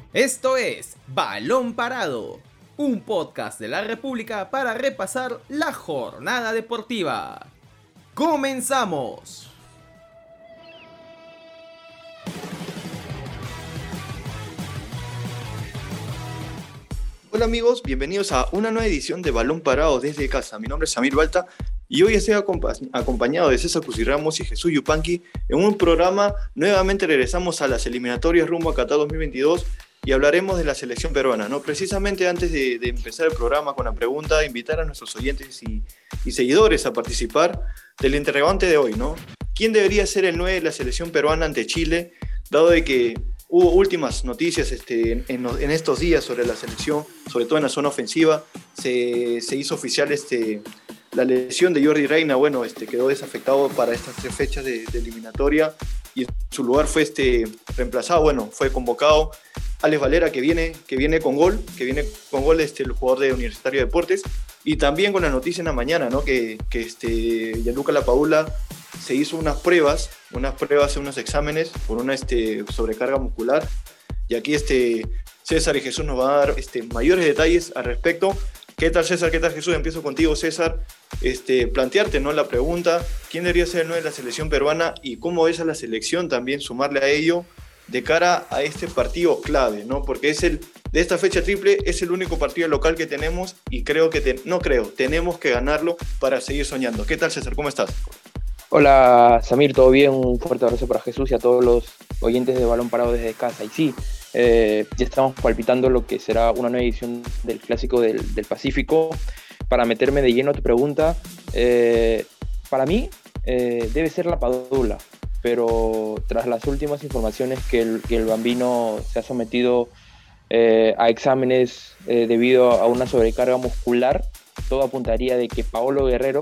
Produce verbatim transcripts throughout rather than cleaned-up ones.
Esto es Balón Parado, un podcast de la República para repasar la jornada deportiva. ¡Comenzamos! Hola amigos, bienvenidos a una nueva edición de Balón Parado desde casa. Mi nombre es Samir Balta y hoy estoy acompa- acompañado de César Cusirramos y Jesús Yupanqui en un programa. Nuevamente regresamos a las eliminatorias rumbo a Qatar dos mil veintidós y hablaremos de la selección peruana, ¿no? Precisamente antes de, de empezar el programa con la pregunta, invitar a nuestros oyentes y, y seguidores a participar del interrogante de hoy, ¿no? ¿Quién debería ser el nueve de la selección peruana ante Chile, dado de que hubo últimas noticias este, en, en estos días sobre la selección, sobre todo en la zona ofensiva? Se, se hizo oficial este, la lesión de Jordi Reina. Bueno, este, quedó desafectado para estas tres fechas de, de eliminatoria y en su lugar fue este, reemplazado, bueno, fue convocado Alex Valera, que viene, que viene con gol, que viene con gol este, el jugador de Universitario de Deportes, y también con la noticia en la mañana, ¿no? que, que este, Gianluca Lapadula se hizo unas pruebas, unas pruebas, unos exámenes por una este, sobrecarga muscular. Y aquí este, César y Jesús nos van a dar este, mayores detalles al respecto. ¿Qué tal, César? ¿Qué tal, Jesús? Empiezo contigo, César. Este, plantearte, ¿no?, la pregunta: ¿quién debería ser el nueve de la selección peruana y cómo ves a la selección también sumarle a ello de cara a este partido clave, ¿no? Porque es el de esta fecha triple, es el único partido local que tenemos y creo que, te, no creo, tenemos que ganarlo para seguir soñando. ¿Qué tal, César? ¿Cómo estás? Hola Samir, ¿todo bien? Un fuerte abrazo para Jesús y a todos los oyentes de Balón Parado desde casa. Y sí, eh, ya estamos palpitando lo que será una nueva edición del Clásico del, del Pacífico. Para meterme de lleno a tu pregunta, eh, para mí eh, debe ser Lapadula, pero tras las últimas informaciones que el, que el Bambino se ha sometido eh, a exámenes eh, debido a una sobrecarga muscular, todo apuntaría de que Paolo Guerrero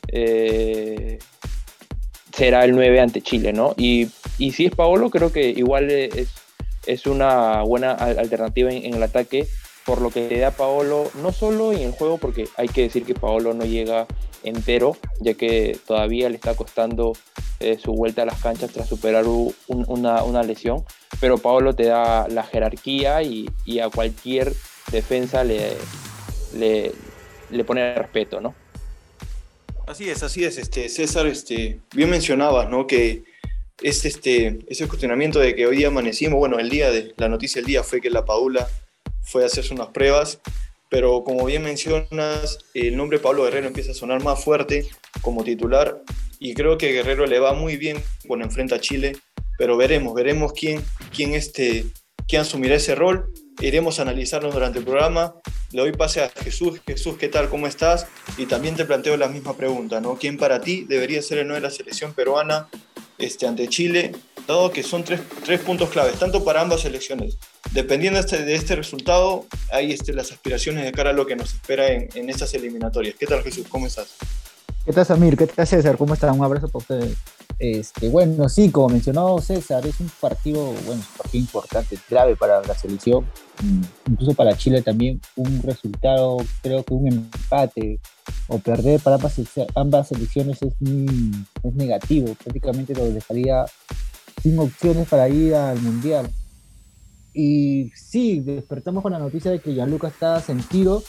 eh, será el nueve ante Chile, ¿no? Y, y si es Paolo, creo que igual es, es una buena alternativa en, en el ataque, por lo que le da Paolo, no solo en el juego, porque hay que decir que Paolo no llega entero, ya que todavía le está costando eh, su vuelta a las canchas tras superar un, una, una lesión, pero Paolo te da la jerarquía y, y a cualquier defensa le, le, le pone respeto, ¿no? Así es, así es, este, César, este, bien mencionabas, ¿no?, que es este, ese cuestionamiento de que hoy día amanecimos. Bueno, el día de la noticia del día fue que Lapadula fue a hacerse unas pruebas, pero como bien mencionas, el nombre de Pablo Guerrero empieza a sonar más fuerte como titular, y creo que Guerrero le va muy bien cuando enfrenta a Chile, pero veremos, veremos quién, quién, este, quién asumirá ese rol. Iremos a analizarnos durante el programa. Le doy pase a Jesús. Jesús, ¿qué tal? ¿Cómo estás? Y también te planteo la misma pregunta, ¿no? ¿Quién para ti debería ser el nueve de la selección peruana este, ante Chile, dado que son tres, tres puntos claves, tanto para ambas selecciones? Dependiendo este, de este resultado, hay este, las aspiraciones de cara a lo que nos espera en, en estas eliminatorias. ¿Qué tal, Jesús? ¿Cómo estás? ¿Qué tal, Samir? ¿Qué tal, César? ¿Cómo están? Un abrazo para ustedes. Este, bueno, sí, como mencionó César, es un partido, bueno, un partido importante, clave para la selección, incluso para Chile también. Un resultado, creo que un empate o perder para ambas, ambas selecciones es, muy, es negativo, prácticamente lo dejaría sin opciones para ir al Mundial. Y sí, despertamos con la noticia de que Gianluca está sentido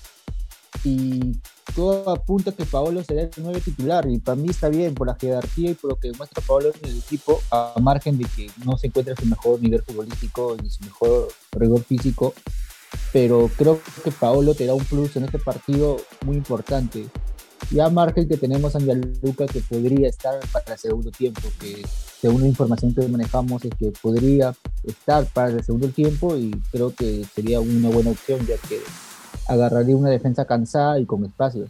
y todo apunta a que Paolo será el nueve titular, y para mí está bien por la jerarquía y por lo que muestra Paolo en el equipo, a margen de que no se encuentra en su mejor nivel futbolístico ni su mejor rigor físico, pero creo que Paolo te da un plus en este partido muy importante. Y a margen que tenemos a Gianluca, que podría estar para el segundo tiempo, que según la información que manejamos es que podría estar para el segundo tiempo, y creo que sería una buena opción, ya que agarraría una defensa cansada y con espacio.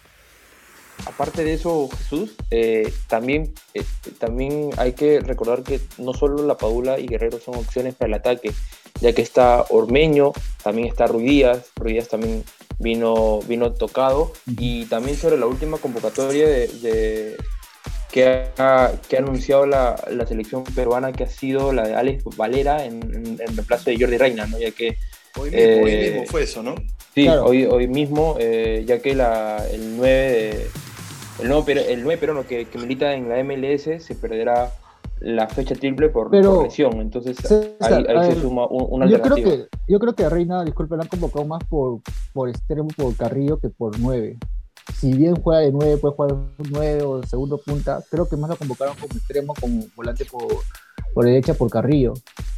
Aparte de eso, Jesús, eh, también, eh, también hay que recordar que no solo Lapadula y Guerrero son opciones para el ataque, ya que está Ormeño, también está Ruidíaz, Ruidíaz también vino, vino tocado, y también sobre la última convocatoria de, de, que, ha, que ha anunciado la, la selección peruana, que ha sido la de Alex Valera en, en, en reemplazo de Jordi Reina, ¿no? Ya que Hoy mismo, eh, hoy mismo fue eso, ¿no? Sí, claro. hoy, hoy mismo, eh, ya que la, el nueve, el nuevo, el nueve peruano que, que milita en la M L S se perderá la fecha triple por, Pero, por lesión, entonces César, ahí, ahí a se ver, suma un, una yo creo alternativa. que, yo creo que a Reina, disculpe, lo han convocado más por, por extremo, por Carrillo, que por nueve. Si bien juega de nueve, puede jugar nueve o segundo punta, creo que más lo convocaron como extremo, como volante por, por derecha por Carrillo.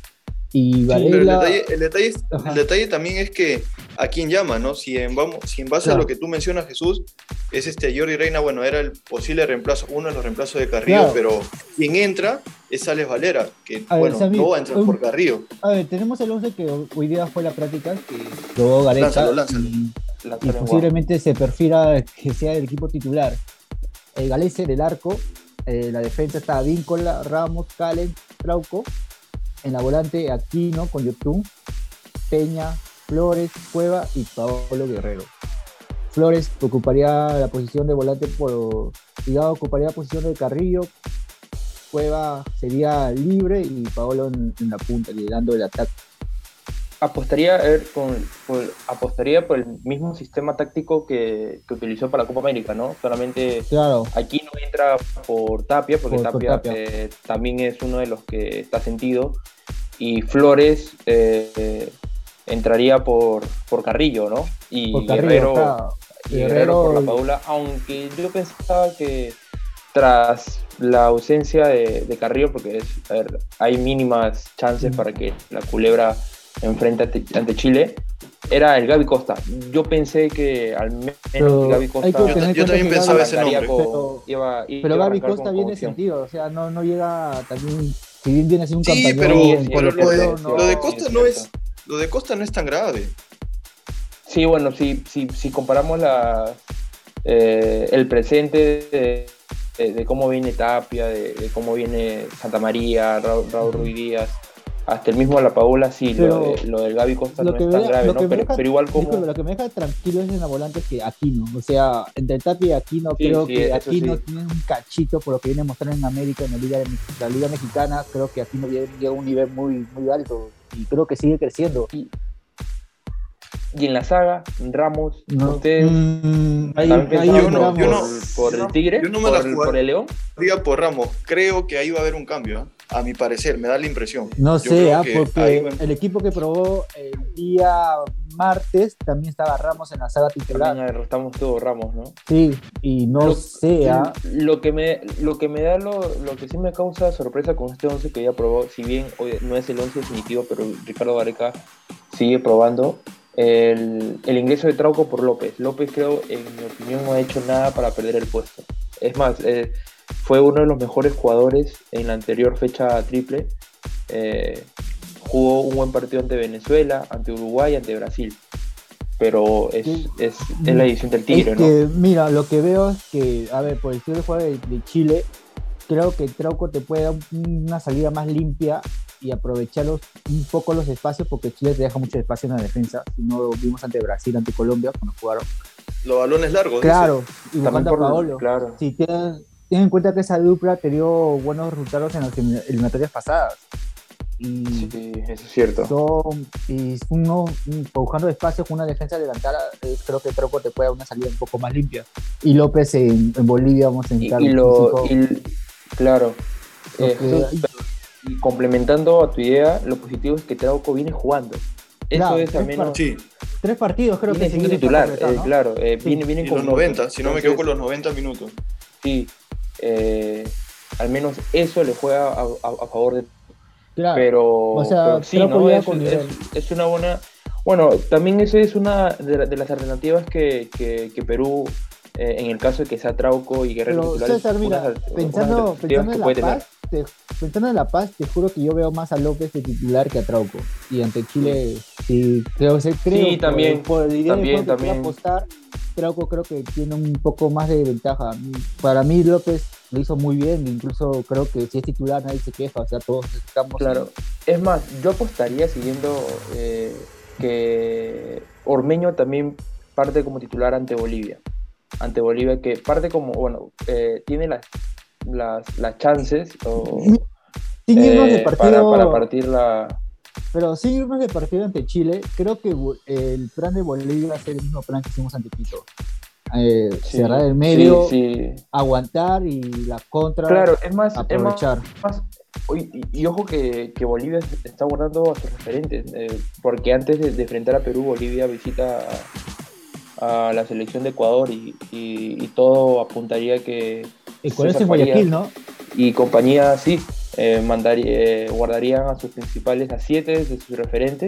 Y Pero el Varela, detalle, el, detalle, es- ajá, el detalle también es que a quién llama, ¿no? Si en, vamos, si en base a claro, lo que tú mencionas, Jesús, es este Jordi Reina, bueno, era el posible reemplazo, uno de los reemplazos de Carrillo, claro. pero quien entra es Alex Valera, que, A ver, bueno, Samir, no va a entrar un- por Carrillo. a ver, tenemos el once que hoy día fue la práctica, que probó Gareca, Lánzalo, lánzalo. y, La y Torres, guau. posiblemente se perfila que sea el equipo titular. El Galese del arco, eh, la defensa está Víncola, Ramos, Calen, Trauco. En la volante Aquino con YouTube, Peña, Flores, Cueva y Paolo Guerrero. Flores ocuparía la posición de volante por, digamos, ocuparía la posición de Carrillo. Cueva sería libre y Paolo en, en la punta, liderando el ataque. Apostaría, a ver, con, por, apostaría por el mismo sistema táctico que, que utilizó para la Copa América, ¿no? Solamente Claro, aquí no entra por Tapia, porque Por- por Tapia, Tapia. eh, también es uno de los que está sentido, y Flores eh, eh, entraría por, por Carrillo, ¿no? Y por Carrillo, Guerrero, claro. y Guerrero por la Guerrero- Padula, aunque yo pensaba que tras la ausencia de, de Carrillo, porque es, a ver, hay mínimas chances Mm. para que la Culebra enfrente ante, ante Chile, era el Gaby Costa. Yo pensé que al menos Pero Gaby hay Costa que Yo, tener ta- en yo cuenta también que pensaba Gaby- ese arrancaría nombre. con- Pero- iba- iba Pero a Gaby arrancar Costa con- viene con opción. sentido, o sea, no, no llega también, si bien viene a ser un Sí, campañón pero, Sí, en sí, pero Colo lo, de, Colo, no- lo de sí, Costa es no es, cierto. lo de Costa no es tan grave. Sí, bueno, si, si, si comparamos la, eh, el presente de, de- de cómo viene Tapia, de, de cómo viene Santa María, Raúl, Raúl Ruiz Díaz, hasta el mismo La Paula, sí, Pero lo, de, lo del Gaby Costa lo no que es me tan deja- grave, lo ¿no? que me Pero, deja- pero igual como... Disculpe, lo que me deja tranquilo es en la volante que Aquino, o sea, entre Tapia y Aquino Sí, creo sí, que eso Aquino sí. tiene un cachito por lo que viene mostrando en América, en la liga, de- la liga mexicana, creo que Aquino viene- llega a un nivel muy, muy alto y creo que sigue creciendo. Y, y en la saga, Ramos, No, ustedes mm, ahí, también ahí pensaban yo no- por, yo no- por yo el no- Tigre, yo no me la por, el- jugaría. por el León. Diga por Ramos, creo que ahí va a haber un cambio, ¿eh? A mi parecer, me da la impresión. no Yo sé, creo ah, que ahí porque va- el equipo que probó el día martes también estaba Ramos en la saga titular. También arrestamos todo Ramos, ¿no? Sí, y no Lo- sé, ah, Lo que me, lo que me da, lo, lo que sí me causa sorpresa con este once que ya probó, si bien hoy no es el once definitivo, pero Ricardo Gareca sigue probando, el, el ingreso de Trauco por López. López, creo, en mi opinión, no ha hecho nada para perder el puesto. Es más, eh, fue uno de los mejores jugadores en la anterior fecha triple. Eh, jugó un buen partido ante Venezuela, ante Uruguay, ante Brasil. Pero es, Sí. es, es la edición del Tigre, es ¿no? que, mira, lo que veo es que, a ver, por el estilo de juego de, de Chile, creo que Trauco te puede dar un- una salida más limpia y aprovechar los- un poco los espacios, porque Chile te deja mucho espacio en la defensa. Si no lo vimos ante Brasil, ante Colombia, cuando jugaron. los balones largos. dice. Claro, y También buscando a por- Paolo. claro. Si tienen, tienen en cuenta que esa dupla te dio buenos resultados en las elim- eliminatorias pasadas. Y Sí, eso es cierto. son, y uno mm, buscando espacio con una defensa adelantada, eh, creo que Trauco te puede dar una salida un poco más limpia. Y López en, en Bolivia vamos a Y, necesitar y un lo, físico. y- claro. Lo Eh, que- Jesús, pero- y complementando a tu idea, lo positivo es que Trauco viene jugando. Eso Claro, es al es menos. Sí, Tres partidos creo Viene que siendo seguidos titular, está completado, eh, ¿no? claro. eh, Sí. viene, viene y con los minutos. noventa, si no me Entonces, equivoco, los noventa minutos. Sí. eh, al menos eso le juega a, a- a favor de. Claro. Pero, O sea, pero sí, Trauco ¿no? llega Es, con es- nivel. es una buena. Bueno, también eso es una de, la- de las alternativas que, que, que Perú, eh, en el caso de que sea Trauco y Guerrero Pero titulares, César, mira, unas- unas pensando, alternativas pensando que en La puede tener. Paz, te, pensando en La Paz, te juro que yo veo más a López de titular que a Trauco. Y ante Chile, sí, creo, creo Sí, por- también, por, el idea también, de juego que pueda también. apostar, Trauco creo que tiene un poco más de ventaja. Para mí López lo hizo muy bien, incluso creo que si es titular nadie se queja, o sea, todos estamos... Claro, es más, yo apostaría siguiendo eh, que Ormeño también parte como titular ante Bolivia. Ante Bolivia, que parte como, bueno, eh, tiene las, las, las chances o, Sin irnos de eh, partido, para, para partir la. pero sin irnos de partido ante Chile, creo que Bo- el plan de Bolivia va a ser el mismo plan que hicimos ante Quito. Eh, Sí, cerrar el medio, sí, sí. aguantar y la contra Claro, es más, es más, aprovechar. más- Y, y ojo que, que Bolivia está guardando a sus referentes, eh, porque antes de, de enfrentar a Perú, Bolivia visita a, a la selección de Ecuador y, y, y todo apuntaría que El colegio César en Guayaquil, Farías ¿no? y compañía, sí, eh, mandaría, eh, guardarían a sus principales, a siete de sus referentes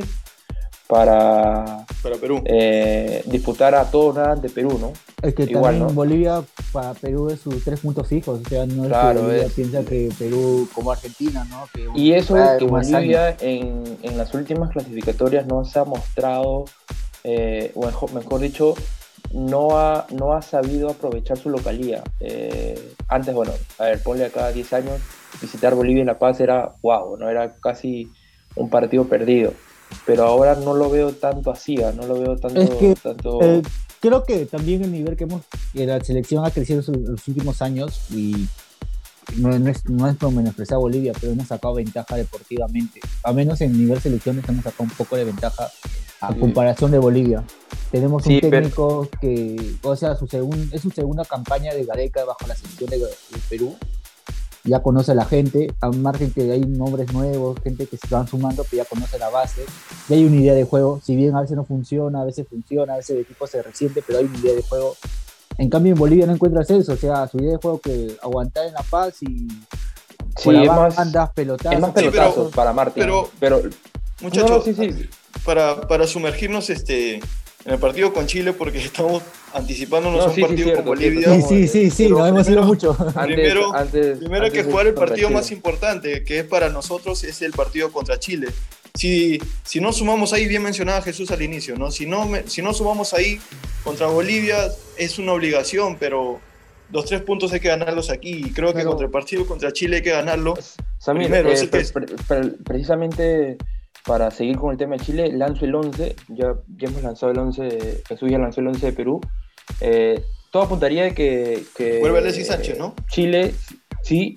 para Para Perú. eh, disputar a todos nada ante Perú, ¿no? Es que Igual, también ¿no? Bolivia para Perú es sus tres puntos fijos, o sea, no es Claro, que Bolivia es- piensa que Perú como Argentina, ¿no? Que Y eso va es de que más Bolivia en, en las últimas clasificatorias no se ha mostrado, eh, o mejor, mejor dicho, no ha, no ha sabido aprovechar su localía. Eh, antes, bueno, a ver, ponle acá diez años, visitar Bolivia en La Paz era wow, no era casi un partido perdido. Pero ahora no lo veo tanto así, ¿ah? No lo veo tanto... Es que, tanto... Eh, creo que también el nivel que hemos, que la selección ha crecido en los últimos años y no, no es, no es por menospreciar a Bolivia, pero hemos sacado ventaja deportivamente. A menos en nivel selecciones hemos sacado un poco de ventaja a Sí. comparación de Bolivia. Tenemos un Sí, pero- técnico que, o sea, su segun- es su segunda campaña de Gareca bajo la selección de, de Perú. Ya conoce a la gente, a margen que hay nombres nuevos, gente que se van sumando, pero ya conoce la base, ya hay una idea de juego, si bien a veces no funciona, a veces funciona, a veces el equipo se resiente, pero hay una idea de juego. En cambio en Bolivia no encuentras eso, o sea, su idea de juego que aguantar en La Paz y Sí, por la es más, banda, pelotazos. es más pero- pelotazo para Martín. pero- pero Muchachos, no, no, sí, sí. para, para sumergirnos este, en el partido con Chile, porque estamos anticipándonos No, a un sí, sí, partido cierto, con Bolivia. Sí, sí, sí, sí, Pero nos hemos ido primero- mucho. Antes, Primero- antes, Primero hay antes que de- jugar el contra partido Chile. más importante, que es para nosotros, es el partido contra Chile. Si, si no sumamos ahí, bien mencionaba Jesús al inicio, ¿no? Si no, me- si no sumamos ahí contra Bolivia, es una obligación, pero los tres puntos hay que ganarlos aquí. Y creo que Pero- contra el partido contra Chile hay que ganarlo. Samir, Primero, eh, ese que pre- es- pre- pre- precisamente para seguir con el tema de Chile, lanzo el once, ya, ya hemos lanzado el once, Jesús ya lanzó el once de Perú. Eh, todo apuntaría de que, que Vuelve Alexis Sánchez, ¿no? Chile, sí,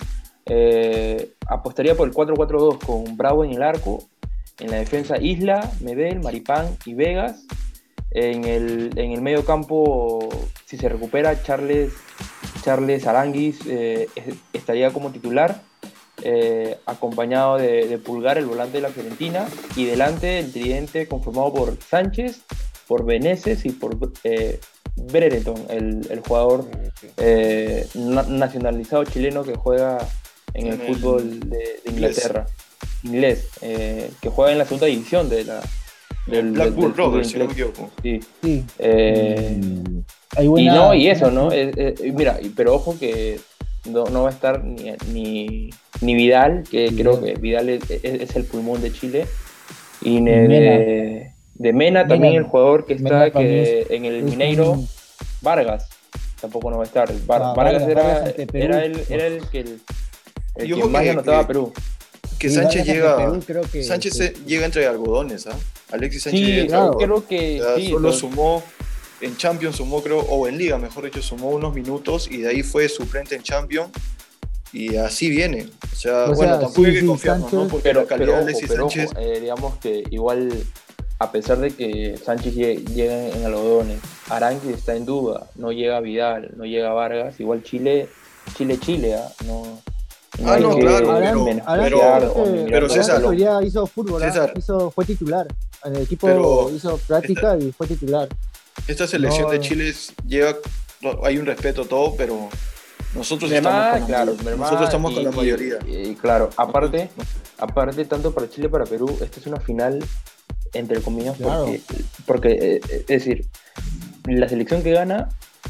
eh, apostaría por el cuatro cuatro dos con Bravo en el arco, en la defensa Isla, Medel, Maripán y Vegas. En el, en el medio campo, si se recupera, Charles, Charles Aranguis eh, es- estaría como titular, eh, acompañado de, de Pulgar, el volante de la Fiorentina, y delante el tridente conformado por Sánchez, por Beneses y por eh, Brereton, el, el jugador eh, na- nacionalizado chileno que juega en el En el fútbol de, de inglés. Inglaterra, inglés, eh, que juega en la segunda división de la, del, Blackburn del fútbol Rovers, si no me inglés. equivoco. Sí. Sí. Eh, Mm, hay y buena- no, y eso, ¿no? Eh, eh, mira, y- pero ojo que no, no va a estar ni, ni, ni Vidal, que Vidal. creo que Vidal es, es- es el pulmón de Chile, y ne- Mena. de, de Mena también, Mena. el jugador que está Mena que también en el es Mineiro, un- Vargas, tampoco no va a estar. Var- Ah, Vargas, Vargas, era, Vargas ante Perú. era, el, era el que, el, el Y que ojo más que- le anotaba que- a Perú. Que Sí, Sánchez Vargas ante llega, Perú, creo que- Sánchez que- se- llega entre algodones, ¿ah? Alexis Sánchez Sí, llega entre claro. algodones. creo que O sea, sí. solo lo- sumó en Champions, sumó creo, o en Liga, mejor dicho, sumó unos minutos y de ahí fue suplente en Champions y así viene. O sea, O bueno, sea, tampoco sí, hay que sí, confiarnos, ¿no? Sánchez- Porque pero, la calidad pero de ojo, Alexis pero Sánchez, ojo, eh, digamos que igual, a pesar de que Sánchez lle- llega en algodones, Aranqui está en duda, no llega Vidal, no llega Vargas, igual Chile, Chile, Chile, ¿ah? no, Ah, hay no, que claro, pero- menospreciar pero- o Aranqui, mirar pero por César, otro Aranqui lado. ya hizo fútbol, ¿ah? César. hizo, fue titular. En el equipo Pero- hizo práctica y fue titular. esta selección No, de Chile es- llega, no, hay un respeto todo, pero nosotros Mi estamos hermana, con la, claro, mayoría. mi hermana nosotros estamos y- con la y- mayoría. Y, claro, aparte, aparte tanto para Chile como para Perú, esta es una final entre comillas, Claro. porque, porque eh, es decir, la selección que gana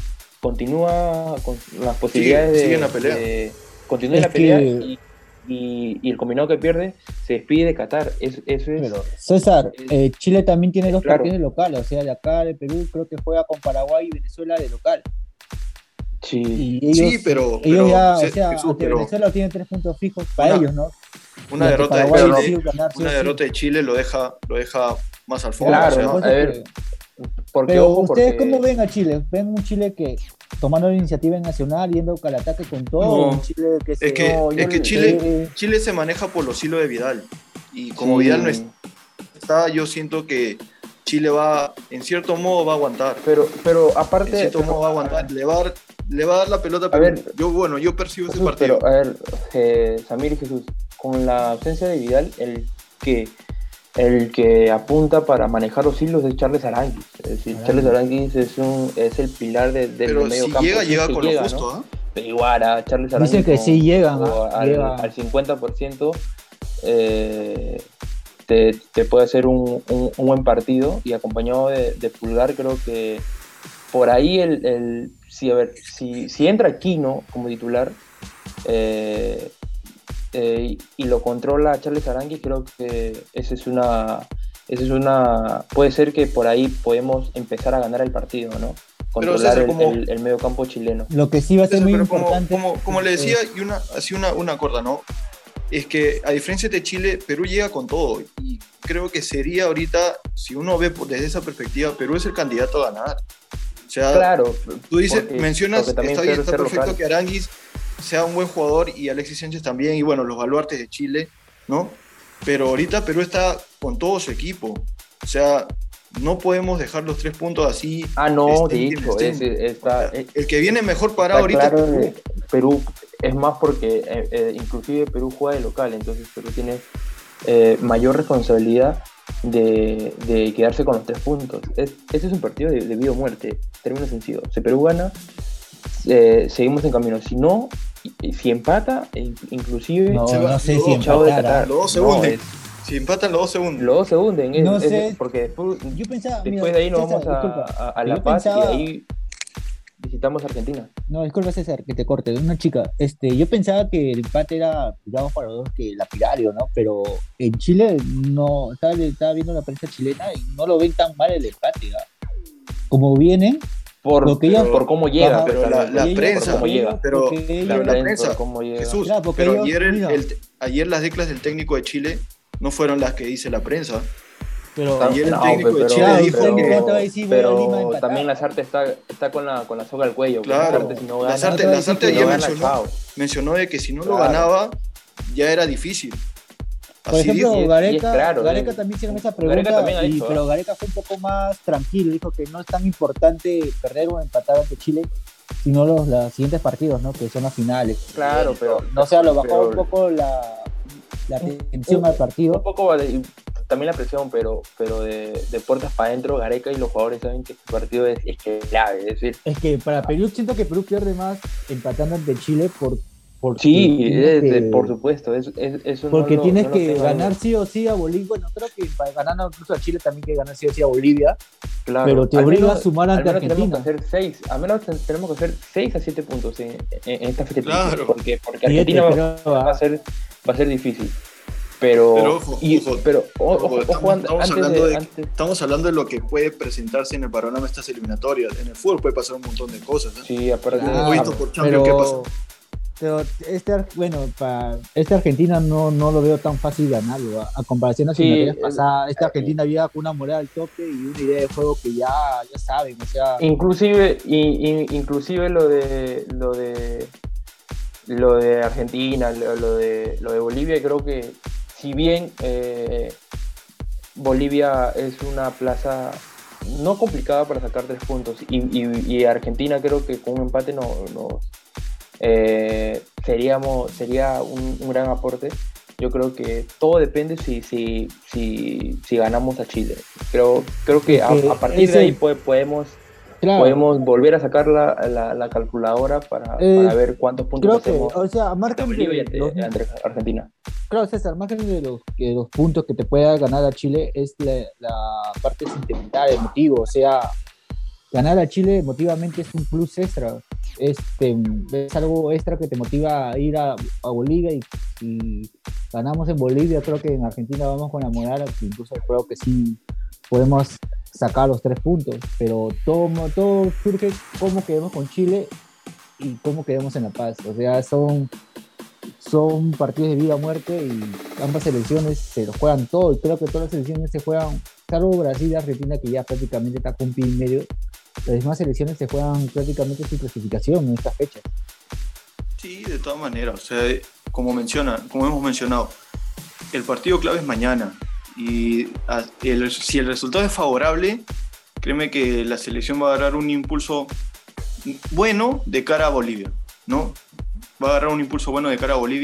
continúa con las posibilidades sigue de, en la pelea. de- continúa en Es la pelea que- y, y- y el combinado que pierde se despide de Qatar. Es- eso es Pero, César, eh, Chile también tiene dos Claro. partidos locales, o sea, de acá de Perú creo que juega con Paraguay y Venezuela de local. sí. Y ellos, Sí, pero- ellos pero, ya, o sí, sea, Jesús, ante pero- Venezuela tienen tres puntos fijos para Una- ellos, ¿no? Una Y ante derrota de Paraguay Chile, sí ganar, sí una o sí. derrota de Chile lo deja, lo deja más al fondo. Claro, o sea, ¿no? Por eso A ver, que- Porque, Pero ojo, ustedes porque- cómo ven a Chile, ven un Chile que tomando la iniciativa nacional, yendo al ataque con todo, No, un Chile que se es que, No, es yo que le- Chile, eh, Chile se maneja por los hilos de Vidal. Y como Sí. Vidal no está, yo siento que Chile va, en cierto modo, va a aguantar. Pero, pero En aparte. cierto pero- modo va a aguantar. Le va a dar, le va a dar la pelota, A pero ver, yo, bueno, yo percibo ese Jesús, partido. pero a ver, eh, Samir y Jesús, con la ausencia de Vidal, el que, el que apunta para manejar los hilos es Charles Aranguiz. Es decir, Aranguiz. Charles Aranguiz es, un, es el pilar de, del Pero medio si campo. llega, Si llega es que con lo llega, justo, ¿no? ¿ah? Pero igual a Charles Aranguiz Dicen que con- sí llegan, o ¿ah? al, Llega. al cincuenta por ciento eh, te, te puede hacer un, un, un buen partido, y acompañado de, de Pulgar creo que por ahí el, el si, a ver, si, si entra Quino como titular eh, eh, y lo controla Charles Aranguiz, creo que esa es una esa es una puede ser que por ahí podemos empezar a ganar el partido, ¿no? Controlar César, el, como- el, el medio campo chileno. Lo que sí va a ser Eso, muy pero como, importante. como, como le decía, eh, y una, así una, una corta, ¿no? Es que a diferencia de Chile, Perú llega con todo. Y creo que sería ahorita, si uno ve por- desde esa perspectiva, Perú es el candidato a ganar. O sea, Claro, tú dices, porque- mencionas, porque también está bien, ser- está ser perfecto local. que Aranguis sea un buen jugador y Alexis Sánchez también, y bueno, los baluartes de Chile, ¿no? Pero ahorita Perú está con todo su equipo. O sea, no podemos dejar los tres puntos así. Ah, no, estén de quien hecho, estén. es- está, O sea, el que viene mejor parado está ahorita claro, es Perú. eh, Perú es más porque eh, eh, inclusive Perú juega de local, entonces Perú tiene eh, mayor responsabilidad de, de quedarse con los tres puntos. Es, ese es un partido de, de vida o muerte, término sencillo. Si Perú gana, eh, seguimos en camino. Si no, y- si empata, in- inclusive No, Se va- no sé los si dos- chao de empatar. Qatar. Los dos se No, hunden. es- Si empatan los dos segundos. los dos se hunden, es- No es- sé. porque después, Yo pensaba. después mira, de ahí nos César, vamos a, disculpa, a- a yo La Paz pensaba- y de ahí visitamos Argentina. No, disculpa César, que te corte. Una chica, este, yo pensaba que el empate era digamos para los dos que lapidario, ¿no? Pero en Chile no, estaba, estaba viendo la prensa chilena y no lo ven tan mal el empate, ¿ah? Como vienen, Por, Lo que ella- por cómo llega, Ajá, pero la- la por prensa, cómo llega. pero- porque ellos- pero la Por prensa, cómo llega. Jesús, Claro, porque pero ellos, ayer, el- mira. el- ayer las declas del técnico de Chile no fueron las que dice la prensa. pero ayer el No, técnico de pero- Chile Claro, dijo el que... técnico te va a decir, voy a pero Lima a empatar. también Lazarte está, está con, la, con la soga al cuello. Claro, Lazarte, si no gana, Lazarte, no te Lazarte va a decir ayer no gana, mencionó, chao. mencionó de que si no lo Claro. ganaba ya era difícil. Por Así ejemplo, dijo. Y es- Gareca, y es claro, Gareca eh. también hicieron esa Gareca pregunta, también ha y- dicho, pero ¿eh? Gareca fue un poco más tranquilo, dijo que no es tan importante perder o empatar ante Chile, sino los, los siguientes partidos, ¿no? Que son las finales. Claro, pero- No sé, lo bajó pero- un poco la, la tensión al Un partido. poco de- también la presión, pero, pero de, de puertas para adentro, Gareca y los jugadores saben que este partido es, es clave. Es decir, Es que para Perú, siento que Perú pierde más empatando ante Chile por, porque sí, tiene es de- que- por supuesto. Es, es, eso no Porque lo- tienes no lo que tengo ganar duda. sí o sí a Bolivia. Bueno, creo que para ganando incluso a Chile también que ganar sí o sí a Bolivia. Claro, pero te al obliga menos- a sumar al ante menos tenemos Argentina. que hacer seis, al menos ten- tenemos que hacer seis a siete puntos en, en- en esta fecha. Claro. Porque, porque Siete, Argentina va, creo, va a ah. ser, va a ser difícil. Pero, Pero ojo, y- ojo, pero o- ojo, ojo, ojo, estamos- an- estamos antes hablando de, de- antes- Estamos hablando de lo que puede presentarse en el panorama de estas eliminatorias. En el fútbol puede pasar un montón de cosas. ¿eh? sí, aparte Hemos Claro, visto por Champions qué pasó. pero este, Ar- bueno, para este Argentina no, no lo veo tan fácil ganarlo. A, a comparación a las Sí, eliminatorias eh, pasadas, esta eh, Argentina había con una moral al tope y una idea de juego que ya, ya saben, o sea, inclusive y- y- inclusive lo de lo de lo de Argentina, lo, lo de lo de Bolivia, creo que si bien eh, Bolivia es una plaza no complicada para sacar tres puntos y, y- y Argentina creo que con un empate no, nos eh, seríamos sería un, un gran aporte. Yo creo que todo depende si si si, si ganamos a Chile. Creo creo que a, Porque a partir ese- de ahí pues, podemos claro, podemos volver a sacar la, la, la calculadora para, Eh, para ver cuántos puntos creo que, hacemos o sea, a ante margen Bolivia y de ante, los, ante Argentina. claro, César, margen de los, que los puntos que te pueda ganar a Chile es la, la parte sentimental, emotivo, o sea, ganar a Chile emotivamente es un plus extra, este, es algo extra que te motiva a ir a, a Bolivia y si ganamos en Bolivia, creo que en Argentina vamos con la moral, incluso creo que sí podemos sacar los tres puntos, pero todo, todo surge cómo quedemos con Chile y cómo quedemos en La Paz, o sea, son, son partidos de vida o muerte y ambas selecciones se lo juegan todo y creo que todas las selecciones se juegan, salvo Brasil y Argentina que ya prácticamente está con pie y medio, las demás selecciones se juegan prácticamente su clasificación en estas fechas. Sí, de todas maneras. O sea, como menciona, como hemos mencionado, el partido clave es mañana. Y a- el- si el resultado es favorable, créeme que la selección va a agarrar un impulso bueno de cara a Bolivia, ¿no? Va a agarrar un impulso bueno de cara a Bolivia.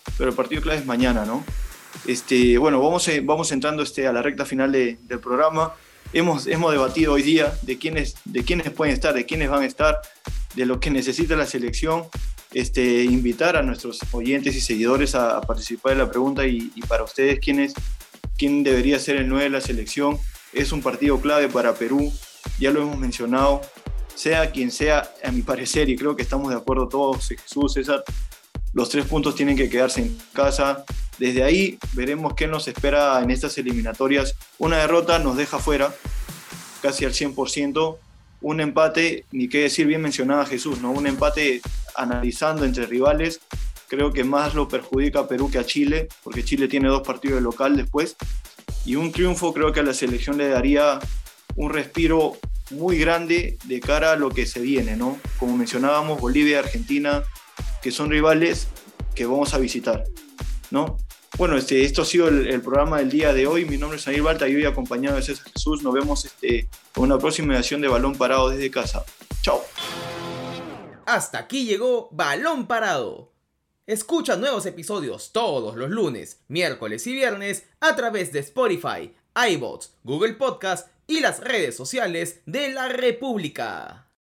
pero el partido clave es mañana, ¿no? Este, bueno, vamos, eh, vamos entrando este, a la recta final de, del programa. Hemos, hemos debatido hoy día de quiénes, de quiénes pueden estar, de quiénes van a estar, de lo que necesita la selección. Este, invitar a nuestros oyentes y seguidores a, a participar de la pregunta y, y para ustedes, ¿quién, es, quién debería ser el nueve de la selección? Es un partido clave para Perú, ya lo hemos mencionado, sea quien sea, a mi parecer, y creo que estamos de acuerdo todos, Jesús, César, los tres puntos tienen que quedarse en casa. Desde ahí veremos qué nos espera en estas eliminatorias. Una derrota nos deja fuera, casi al cien por ciento. Un empate, ni qué decir, bien mencionaba Jesús, ¿no? Un empate analizando entre rivales, creo que más lo perjudica a Perú que a Chile, porque Chile tiene dos partidos de local después. Y un triunfo creo que a la selección le daría un respiro muy grande de cara a lo que se viene, ¿no? Como mencionábamos, Bolivia y Argentina, que son rivales que vamos a visitar, ¿no? Bueno, este, esto ha sido el, el programa del día de hoy. Mi nombre es Samir Balta y hoy acompañado de César Jesús. Nos vemos este, en una próxima edición de Balón Parado desde casa. Chao. Hasta aquí llegó Balón Parado. Escucha nuevos episodios todos los lunes, miércoles y viernes a través de Spotify, iVoox, Google Podcast y las redes sociales de la República.